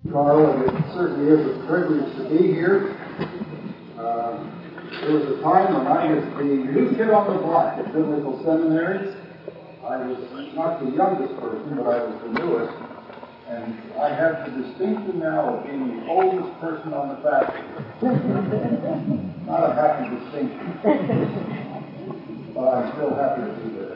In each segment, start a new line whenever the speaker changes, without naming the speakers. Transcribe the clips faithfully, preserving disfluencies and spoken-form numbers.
Carl, and it certainly is a privilege to be here. Uh, there was a time when I was the new kid on the block at Biblical Seminary. I was not the youngest person, but I was the newest. And I have the distinction now of being the oldest person on the faculty. Not a happy distinction, but I'm still happy to be there.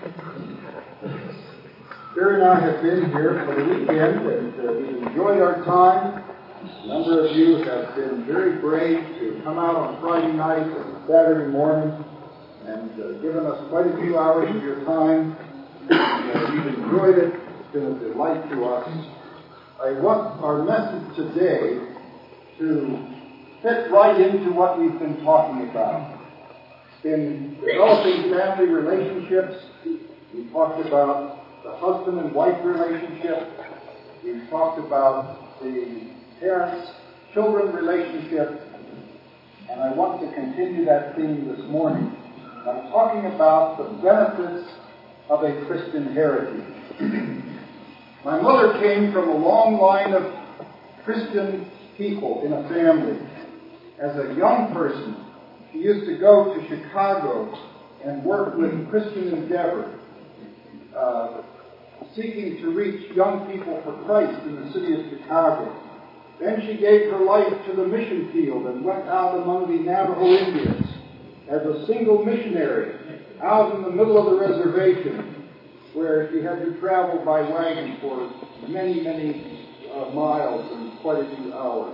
Jerry and I have been here for the weekend, and uh, we've enjoyed our time. A number of you have been very brave to come out on Friday night and Saturday morning and uh, given us quite a few hours of your time. And, uh, we've enjoyed it. It's been a delight to us. I want our message today to fit right into what we've been talking about. In developing family relationships, we talked about the husband and wife relationship. We've talked about the parents-children relationship. And I want to continue that theme this morning. I'm talking about the benefits of a Christian heritage. My mother came from a long line of Christian people in a family. As a young person, she used to go to Chicago and work with Christian Endeavor, uh, seeking to reach young people for Christ in the city of Chicago. Then she gave her life to the mission field and went out among the Navajo Indians as a single missionary out in the middle of the reservation, where she had to travel by wagon for many, many uh, miles and quite a few hours.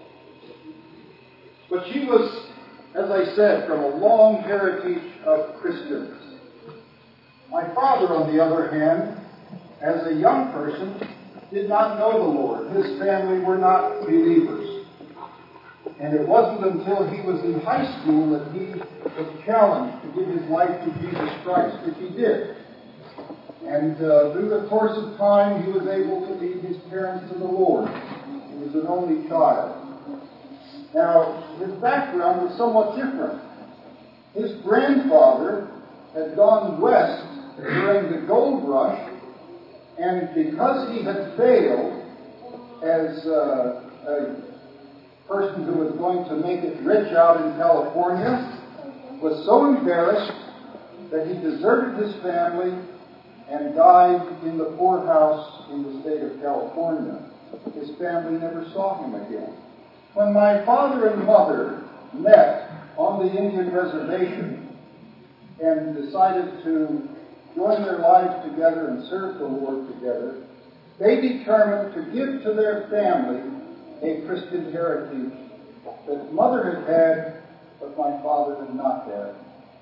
But she was, as I said, from a long heritage of Christians. My father, on the other hand, as a young person, did not know the Lord. His family were not believers. And it wasn't until he was in high school that he was challenged to give his life to Jesus Christ, which he did. And uh, through the course of time, he was able to lead his parents to the Lord. He was an only child. Now, his background was somewhat different. His grandfather had gone west during the gold rush, and because he had failed as uh, a person who was going to make it rich out in California, was so embarrassed that he deserted his family and died in the poorhouse in the state of California. His family never saw him again. When my father and mother met on the Indian reservation and decided to join their lives together and serve the Lord together, they determined to give to their family a Christian heritage that mother had had, but my father had not had.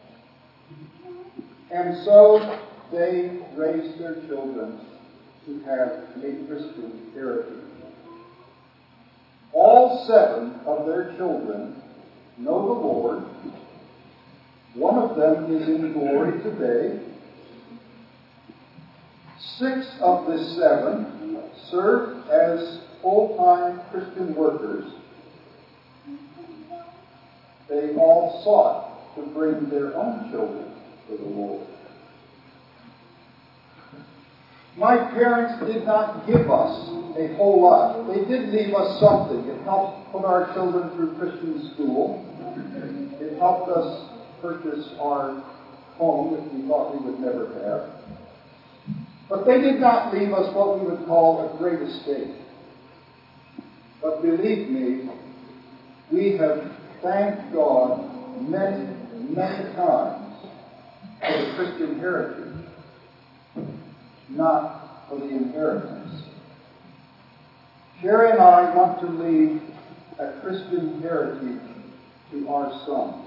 And so they raised their children to have a Christian heritage. All seven of their children know the Lord. One of them is in glory today. Six of the seven serve as full-time Christian workers. They all sought to bring their own children to the Lord. My parents did not give us a whole lot. They did leave us something. It helped put our children through Christian school. It helped us purchase our home that we thought we would never have. But they did not leave us what we would call a great estate. But believe me, we have thanked God many, many times for the Christian heritage, not for the inheritance. Sherry and I want to leave a Christian heritage to our sons.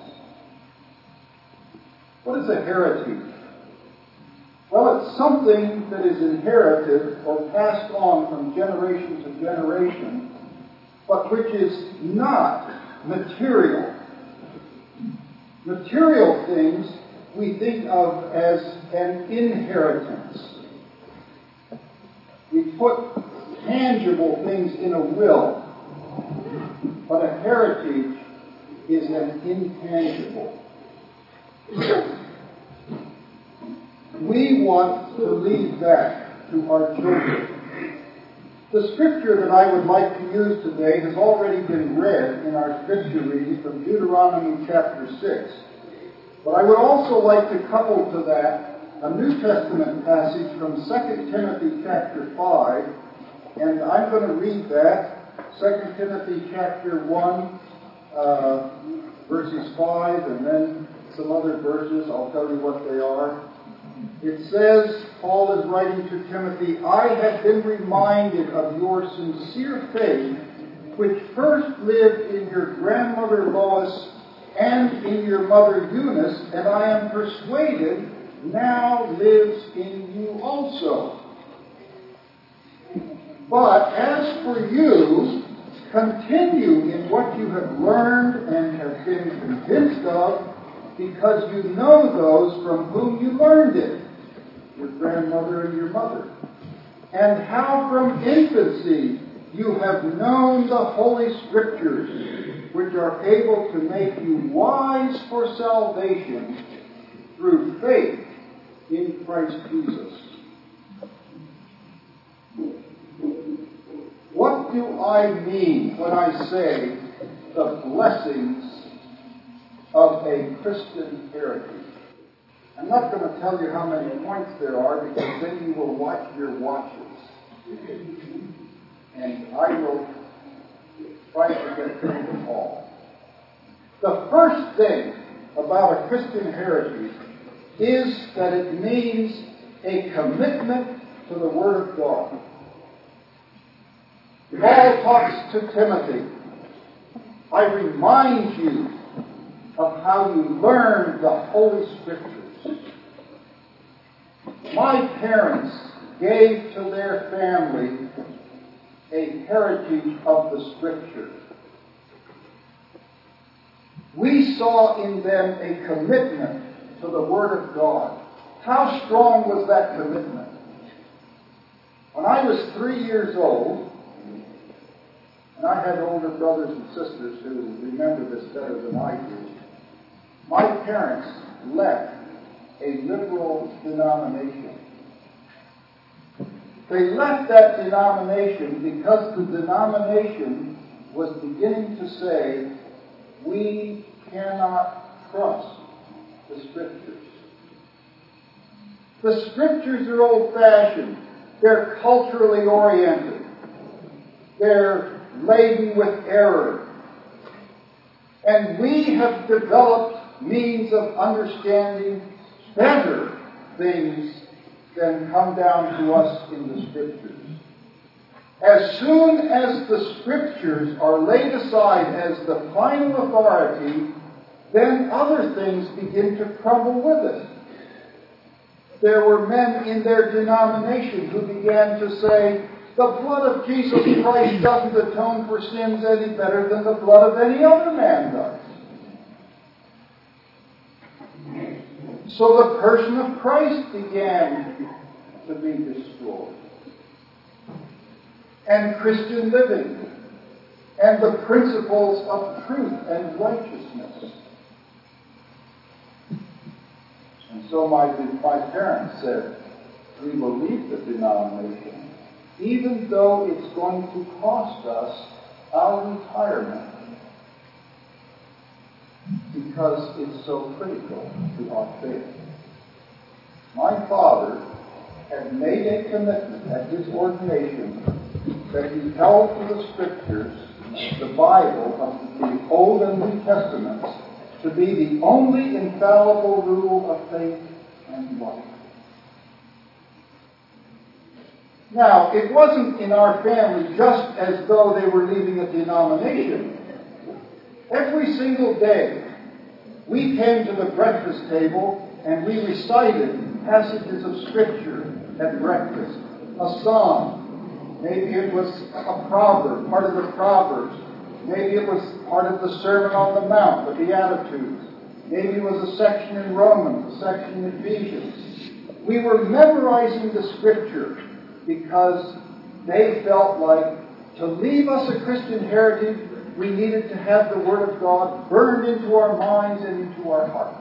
What is a heritage? Well, it's something that is inherited or passed on from generation to generation, but which is not material. Material things we think of as an inheritance. We put tangible things in a will, but a heritage is an intangible. We want to leave that to our children. The scripture that I would like to use today has already been read in our scripture reading from Deuteronomy chapter six. But I would also like to couple to that a New Testament passage from Second Timothy chapter five, and I'm going to read that, Second Timothy chapter one, uh, verses five, and then some other verses. I'll tell you what they are. It says, Paul is writing to Timothy, I have been reminded of your sincere faith, which first lived in your grandmother Lois and in your mother Eunice, and I am persuaded now lives in you also. But as for you, continue in what you have learned and have been convinced of, because you know those from whom you learned it, your grandmother and your mother, and how from infancy you have known the Holy Scriptures, which are able to make you wise for salvation through faith in Christ Jesus. What do I mean when I say the blessings of a Christian heritage? I'm not going to tell you how many points there are, because then you will watch your watches. And I will try to get through them all. The first thing about a Christian heritage is that it means a commitment to the Word of God. Paul talks to Timothy, I remind you of how you learned the Holy Scriptures. My parents gave to their family a heritage of the Scripture. We saw in them a commitment to the Word of God. How strong was that commitment? When I was three years old, and I had older brothers and sisters who remember this better than I do, my parents left a liberal denomination. They left that denomination because the denomination was beginning to say, we cannot trust the Scriptures. The Scriptures are old-fashioned. They're culturally oriented. They're laden with error. And we have developed means of understanding better things than come down to us in the Scriptures. As soon as the Scriptures are laid aside as the final authority, then other things begin to crumble with it. There were men in their denomination who began to say, the blood of Jesus Christ doesn't atone for sins any better than the blood of any other man does. So the person of Christ began to be destroyed. And Christian living, and the principles of truth and righteousness. And so my, my parents said, we will leave the denomination, even though it's going to cost us our retirement, because it's so critical to our faith. My father had made a commitment at his ordination that he held to the Scriptures, the Bible of the Old and New Testaments, to be the only infallible rule of faith and life. Now, it wasn't in our family just as though they were leaving a denomination. Every single day, we came to the breakfast table and we recited passages of Scripture at breakfast. A psalm. Maybe it was a proverb, part of the Proverbs. Maybe it was part of the Sermon on the Mount, the Beatitudes. Maybe it was a section in Romans, a section in Ephesians. We were memorizing the Scripture because they felt like to leave us a Christian heritage, we needed to have the Word of God burned into our minds and into our hearts.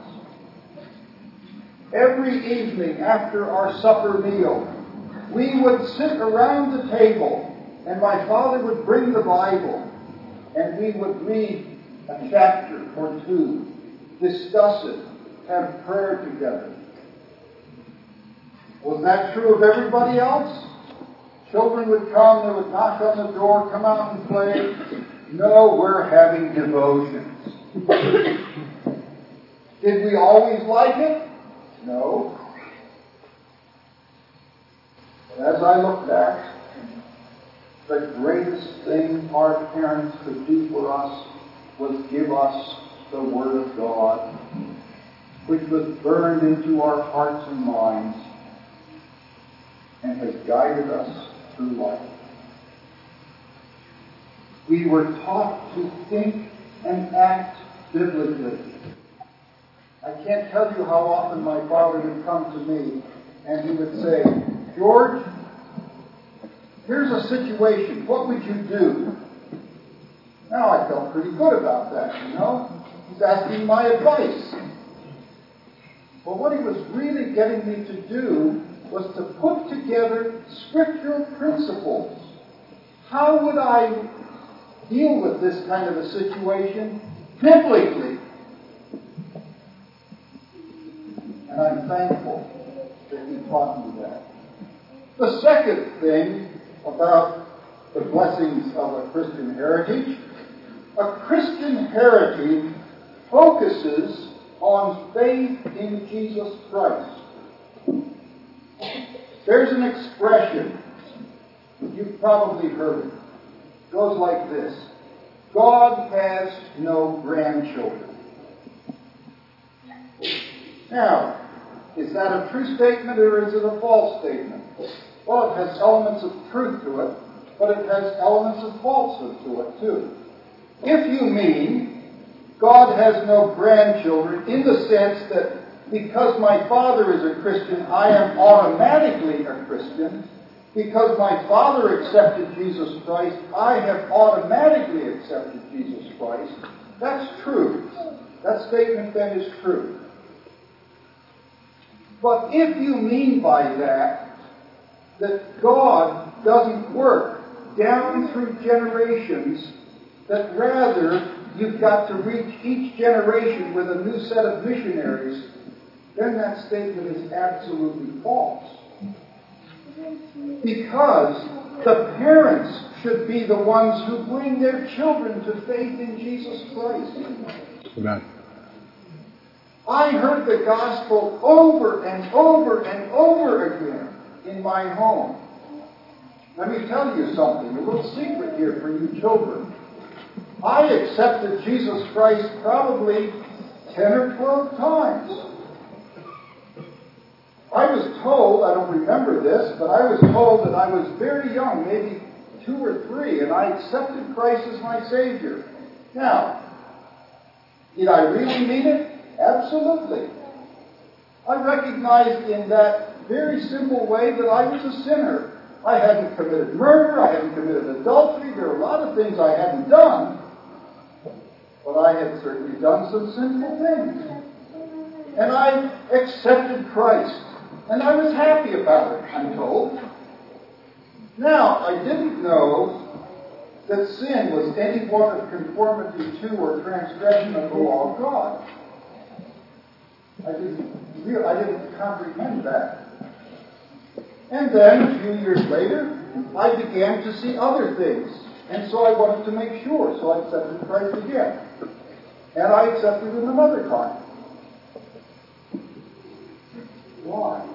Every evening after our supper meal, we would sit around the table And my father would bring the Bible, and we would read a chapter or two, discuss it, have prayer together. Was that true of everybody else? Children would come, they would knock on the door, come out and play. No, we're having devotions. Did we always like it? No. But as I look back, the greatest thing our parents could do for us was give us the Word of God, which was burned into our hearts and minds and has guided us through life. We were taught to think and act biblically. I can't tell you how often my father would come to me and he would say, George, here's a situation. What would you do? Now, I felt pretty good about that, you know. He's asking my advice. But what he was really getting me to do was to put together scriptural principles. How would I deal with this kind of a situation biblically? And I'm thankful that he taught me that. The second thing about the blessings of a Christian heritage, a Christian heritage focuses on faith in Jesus Christ. There's an expression, you've probably heard it. It goes like this: God has no grandchildren. Now, is that a true statement or is it a false statement? Well, it has elements of truth to it, but it has elements of falsehood to it too. If you mean God has no grandchildren in the sense that because my father is a Christian, I am automatically a Christian, because my father accepted Jesus Christ, I have automatically accepted Jesus Christ, that's true. That statement then is true. But if you mean by that that God doesn't work down through generations, that rather you've got to reach each generation with a new set of missionaries, then that statement is absolutely false. Because the parents should be the ones who bring their children to faith in Jesus Christ.
Amen.
I heard the gospel over and over and over again in my home. Let me tell you something, a little secret here for you children. I accepted Jesus Christ probably ten or twelve times. I was told, I don't remember this, but I was told that I was very young, maybe two or three, and I accepted Christ as my Savior. Now, did I really mean it? Absolutely. I recognized in that very simple way that I was a sinner. I hadn't committed murder, I hadn't committed adultery, there were a lot of things I hadn't done, but I had certainly done some sinful things. And I accepted Christ. And I was happy about it, I'm told. Now, I didn't know that sin was any one of conformity to or transgression of the law of God. I didn't, real, I didn't comprehend that. And then, a few years later, I began to see other things. And so I wanted to make sure, so I accepted Christ again. And I accepted him another time. Why?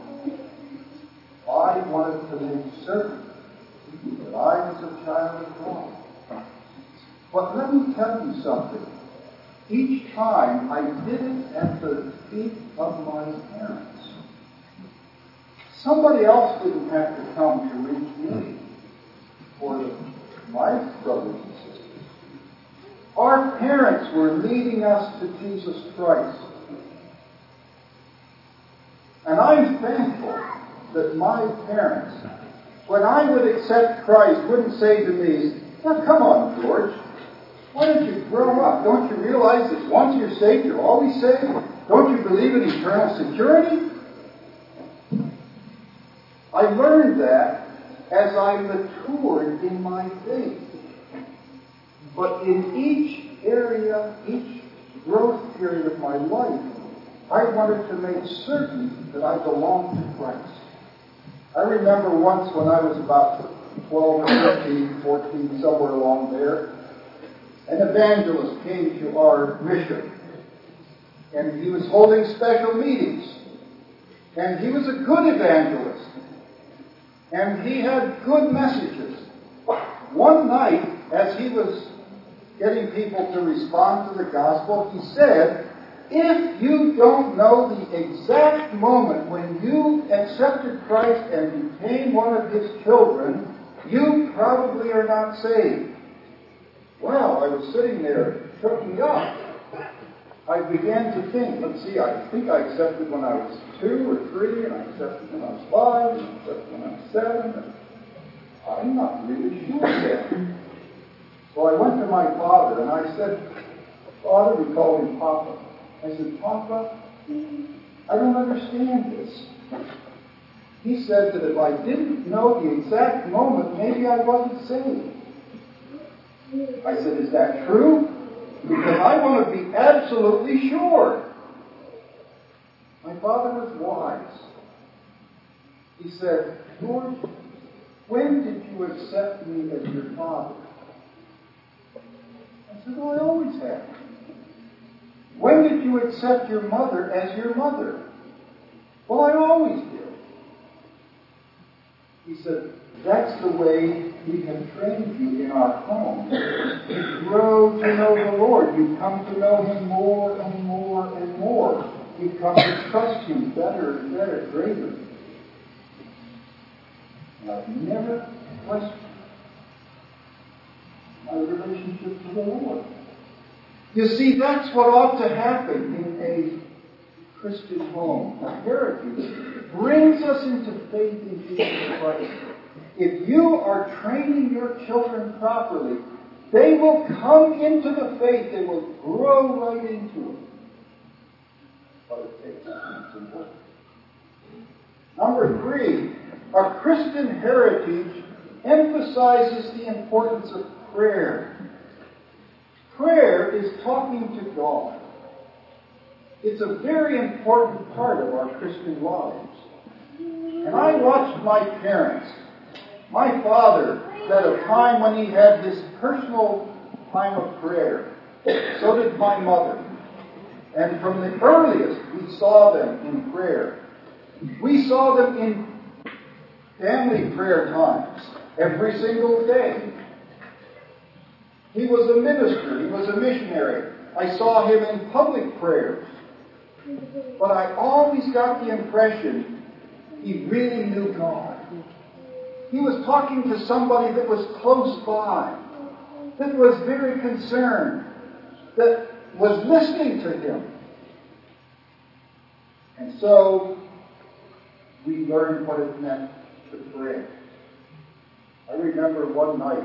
I wanted to make certain that I was a child of God. But let me tell you something. Each time I did it at the feet of my parents. Somebody else didn't have to come to reach me or my brothers and sisters. Our parents were leading us to Jesus Christ. And I'm thankful that my parents, when I would accept Christ, wouldn't say to me, "Now come on, George, why don't you grow up? Don't you realize that once you're saved, you're always saved? Don't you believe in eternal security?" I learned that as I matured in my faith. But in each area, each growth period of my life, I wanted to make certain that I belonged to Christ. I remember once when I was about twelve or thirteen, fourteen, somewhere along there, an evangelist came to our mission. And he was holding special meetings. And he was a good evangelist. And he had good messages. One night, as he was getting people to respond to the gospel, he said, if you don't know the exact moment when you accepted Christ and became one of His children, you probably are not saved. Well, I was sitting there, it took me up. I began to think, let's see, I think I accepted when I was two or three, and I accepted when I was five, and I accepted when I was seven. And I'm not really sure yet. So I went to my father, and I said, Father, we called him Papa. I said, Papa, I don't understand this. He said that if I didn't know the exact moment, maybe I wasn't saved. I said, is that true? Because I want to be absolutely sure. My father was wise. He said, George, when did you accept me as your father? I said, well, I always have. When did you accept your mother as your mother? Well, I always did. He said, that's the way we have trained you in our home. You grow to know the Lord. You come to know Him more and more and more. You come to trust Him better and better, greater. And I've never questioned my relationship to the Lord. You see, that's what ought to happen in a Christian home. A heritage brings us into faith in Jesus Christ. If you are training your children properly, they will come into the faith. They will grow right into it. But it takes some work. Number three, our Christian heritage emphasizes the importance of prayer. Prayer is talking to God. It's a very important part of our Christian lives. And I watched my parents. My father had a time when he had his personal time of prayer. So did my mother. And from the earliest, we saw them in prayer. We saw them in family prayer times every single day. He was a minister. He was a missionary. I saw him in public prayers. But I always got the impression he really knew God. He was talking to somebody that was close by, that was very concerned, that was listening to him. And so we learned what it meant to pray. I remember one night,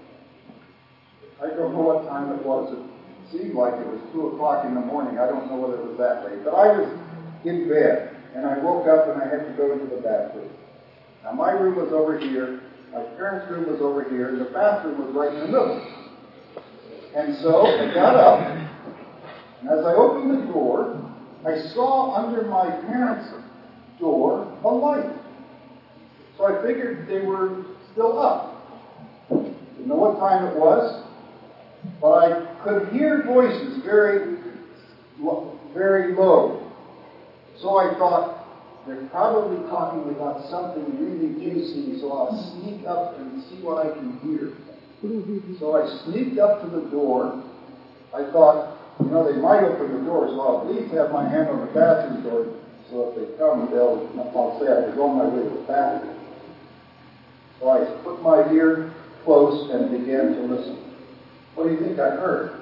I don't know what time it was. It seemed like it was two o'clock in the morning. I don't know whether it was that late. But I was in bed, and I woke up and I had to go into the bathroom. Now, my room was over here. My parents' room was over here. And the bathroom was right in the middle. And so I got up, and as I opened the door, I saw under my parents' door a light. So I figured they were still up. Didn't know what time it was. But I could hear voices very, very low. So I thought, they're probably talking about something really juicy, so I'll sneak up and see what I can hear. So I sneaked up to the door. I thought, you know, they might open the door, so I'll at least have my hand on the bathroom door, so if they come, they'll, I'll say I was on my way to the bathroom. So I put my ear close and began to listen. What do you think I heard?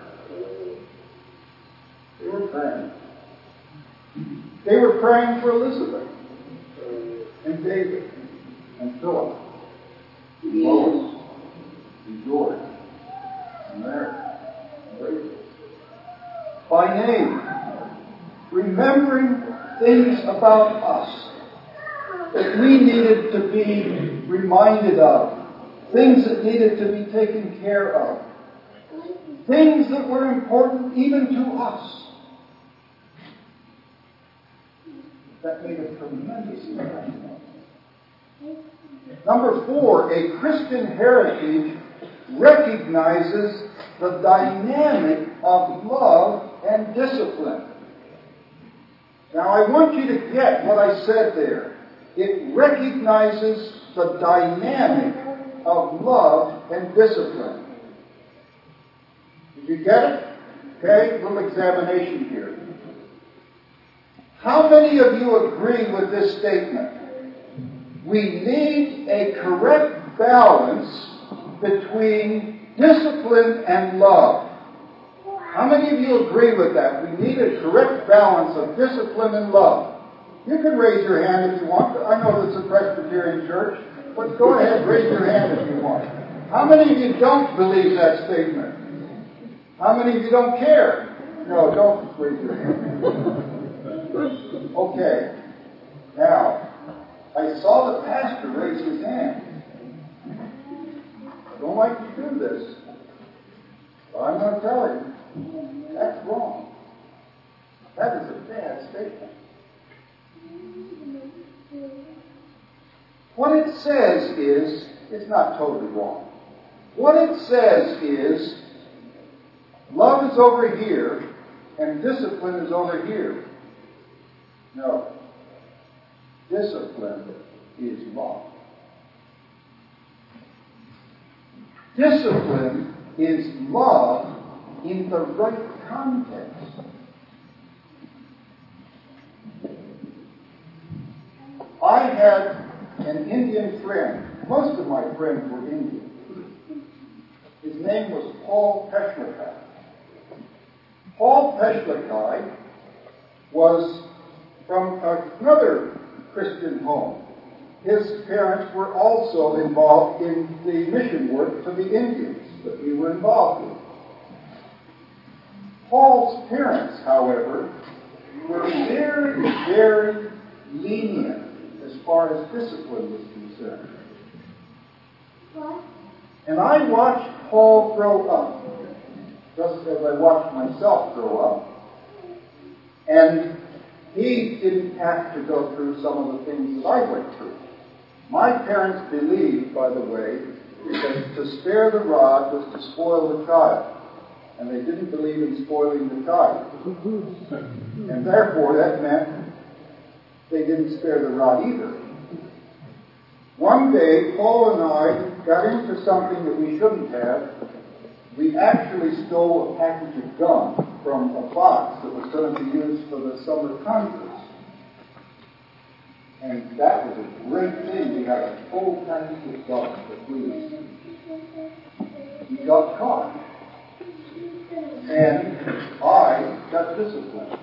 They were praying. They were praying for Elizabeth and David and Philip and Lois and George and Mary and Rachel. By name, remembering things about us that we needed to be reminded of, things that needed to be taken care of, things that were important even to us. That made a tremendous impression on me. Number four, a Christian heritage recognizes the dynamic of love and discipline. Now, I want you to get what I said there. It recognizes the dynamic of love and discipline. Did you get it? Okay, a little examination here. How many of you agree with this statement? We need a correct balance between discipline and love. How many of you agree with that? We need a correct balance of discipline and love. You can raise your hand if you want. I know this is a Presbyterian church, but go ahead, raise your hand if you want. How many of you don't believe that statement? How many of you don't care? No, don't raise your hand. Okay. Now, I saw the pastor raise his hand. I don't like to do this, but I'm going to tell him that's wrong. That is a bad statement. What it says is, it's not totally wrong. What it says is, love is over here and discipline is over here. No. Discipline is love. Discipline is love in the right context. I had an Indian friend. Most of my friends were Indian. His name was Paul Peshlikai. Paul Peshlikai was from another Christian home. His parents were also involved in the mission work to the Indians that we were involved in. Paul's parents, however, were very, very lenient as far as discipline was concerned. And I watched Paul grow up, just as I watched myself grow up. And he didn't have to go through some of the things that I went through. My parents believed, by the way, that to spare the rod was to spoil the child. And they didn't believe in spoiling the child. And therefore, that meant they didn't spare the rod either. One day, Paul and I got into something that we shouldn't have. We actually stole a package of gum from a box that was going to be used for the summer conference. And that was a great thing. We had a full package of gum that we We got caught. And I got disciplined.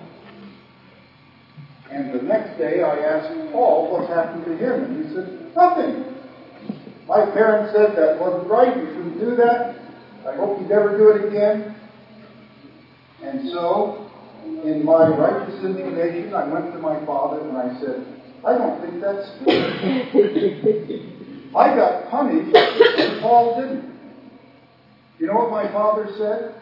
And the next day I asked Paul what happened to him. And he said, nothing. My parents said that wasn't right. You shouldn't do that. I hope you never do it again. And so, in my righteous indignation, I went to my father and I said, I don't think that's fair. I got punished and Paul didn't. You know what my father said?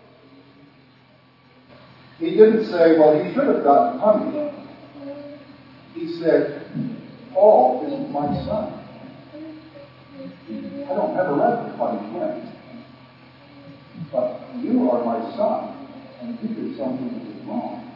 He didn't say, well, he should have gotten punished. He said, Paul isn't my son. I don't have a right to punish him. But you are my son, and you did something that was wrong.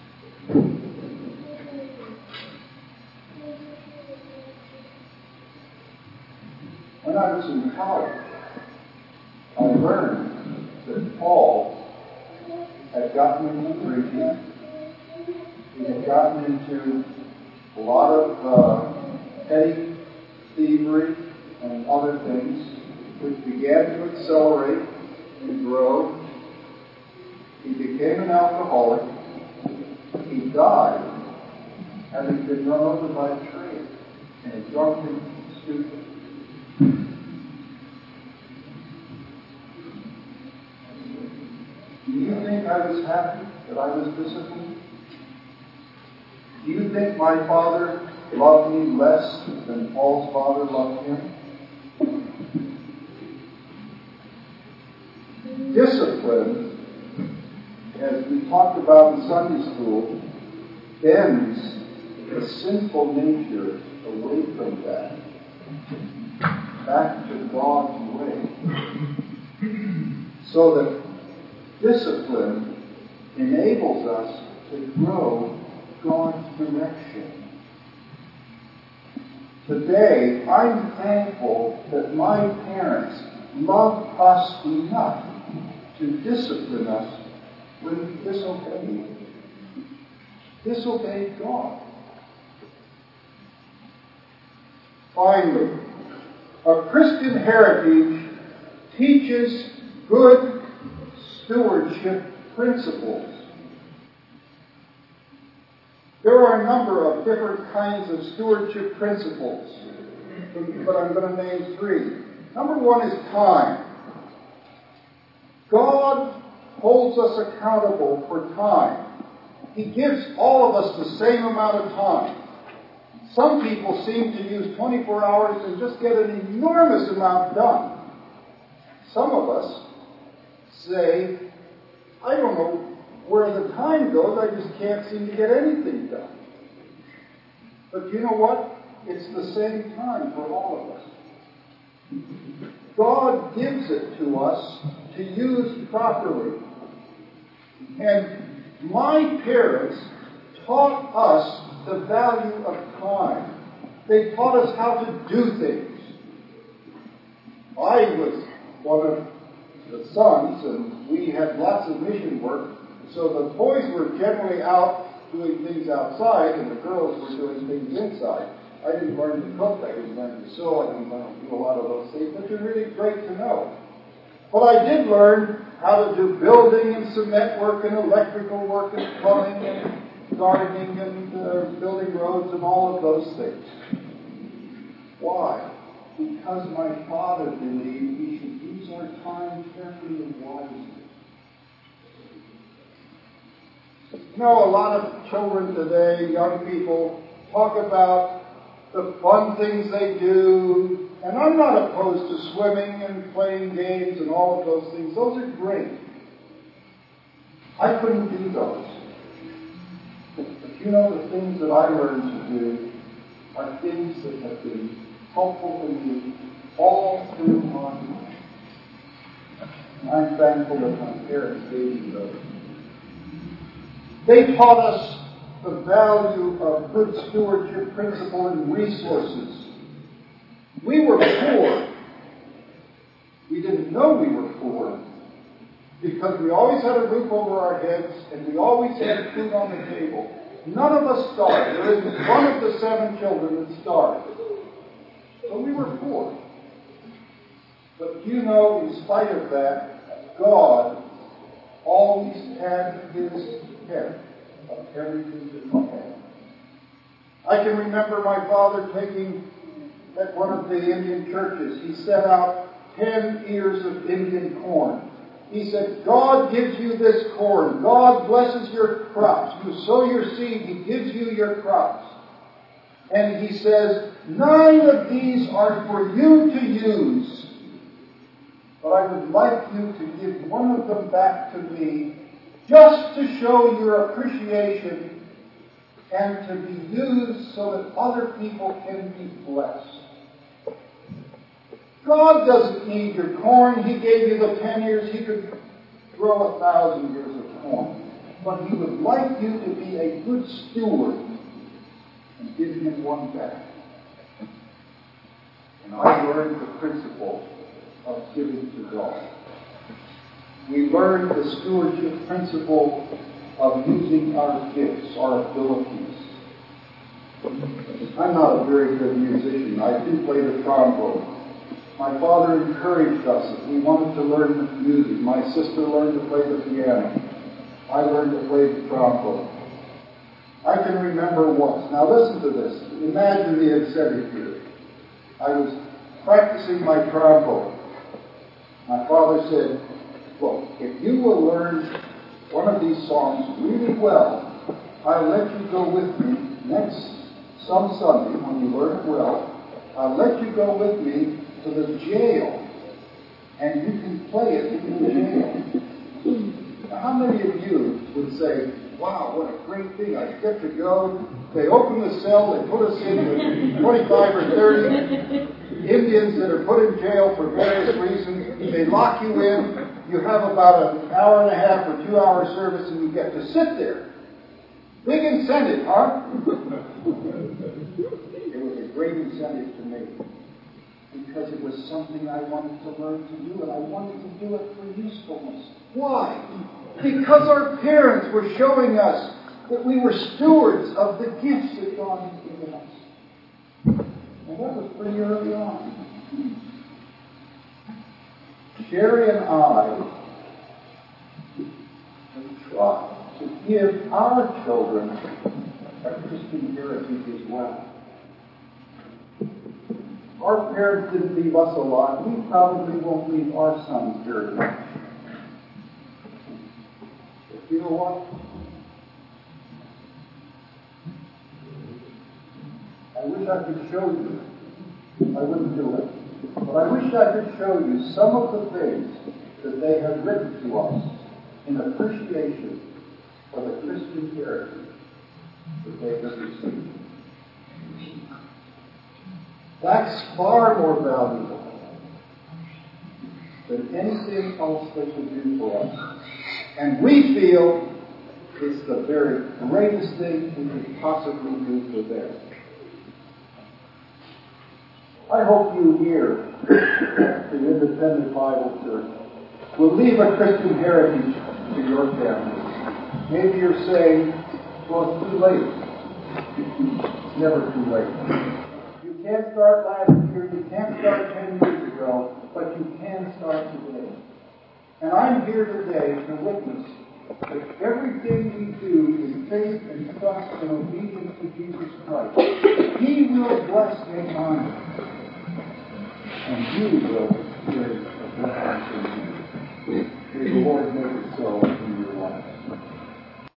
When I was in college, I learned that Paul had gotten into drinking. He had gotten into a lot of uh, petty thievery and other things, which began to accelerate and grow. He became an alcoholic. He died having been run over by a train in a drunken stupor. Do you think I was happy that I was disciplined? Do you think my father loved me less than Paul's father loved him? Discipline, as we talked about in Sunday school, bends the sinful nature away from that, back to God's way. So that discipline enables us to grow God's direction. Today, I'm thankful that my parents loved us enough to discipline us when we disobeyed. Disobeyed God. Finally, a Christian heritage teaches good stewardship principles. There are a number of different kinds of stewardship principles, but I'm going to name three. Number one is time. God holds us accountable for time. He gives all of us the same amount of time. Some people seem to use twenty-four hours and just get an enormous amount done. Some of us say, I don't know where the time goes, I just can't seem to get anything done. But you know what? It's the same time for all of us. God gives it to us to use properly. And my parents taught us the value of time. They taught us how to do things. I was one of the sons, and we had lots of mission work, so the boys were generally out doing things outside, and the girls were doing things inside. I didn't learn to cook, I didn't learn to sew, I didn't learn to do a lot of those things, which are really great to know. But I did learn how to do building and cement work and electrical work and plumbing and gardening and uh, building roads and all of those things. Why? Because my father believed we should use our time carefully and wisely. You know, a lot of children today, young people, talk about the fun things they do, and I'm not opposed to swimming and playing games and all of those things. Those are great. I couldn't do those. But you know, the things that I learned to do are things that have been helpful to me all through my life. And I'm thankful that my parents gave me those. They taught us the value of good stewardship principle and resources. We were poor. We didn't know we were poor because we always had a roof over our heads and we always had food on the table. None of us starved. There isn't one of the seven children that starved. So we were poor. But you know, in spite of that, God always had His care of everything that we had. I can remember my father taking, at one of the Indian churches, he set out ten ears of Indian corn. He said, God gives you this corn. God blesses your crops. You sow your seed, He gives you your crops. And he says, nine of these are for you to use. But I would like you to give one of them back to me just to show your appreciation and to be used so that other people can be blessed. God doesn't need your corn. He gave you the ten ears. He could grow a thousand ears of corn. But He would like you to be a good steward and give Him one back. And I learned the principle of giving to God. We learned the stewardship principle of using our gifts, our abilities. I'm not a very good musician. I do play the trombone. My father encouraged us if we wanted to learn music. My sister learned to play the piano. I learned to play the trombone. I can remember once. Now listen to this. Imagine the incentive here. I was practicing my trombone. My father said, well, if you will learn one of these songs really well, I'll let you go with me next some Sunday when you learn it well. I'll let you go with me to the jail, and you can play it in the jail. and say, wow, what a great thing, I get to go. They open the cell, they put us in with twenty-five or thirty Indians that are put in jail for various reasons. They lock you in. You have about an hour and a half or two hour service, and you get to sit there. Big incentive, huh? It was a great incentive to me, because it was something I wanted to learn to do, and I wanted to do it for usefulness. Why? Because our parents were showing us that we were stewards of the gifts that God had given us. And that was pretty early on. Sherry and I have tried to give our children a Christian heritage as well. Our parents didn't leave us a lot. We probably won't leave our sons very much. But you know what? I wish I could show you. I wouldn't do it. But I wish I could show you some of the things that they have written to us in appreciation for the Christian heritage that they have received. That's far more valuable than anything else they could do for us. And we feel it's the very greatest thing we could possibly do for them. I hope you here at the Independent Bible Church will leave a Christian heritage to your family. Maybe you're saying, well, it's too late. It's never too late. You can't start last year, you can't start ten years ago, but you can start today. And I'm here today to witness that everything we do in faith and trust and obedience to Jesus Christ, He will bless and honor. And you will experience a blessing.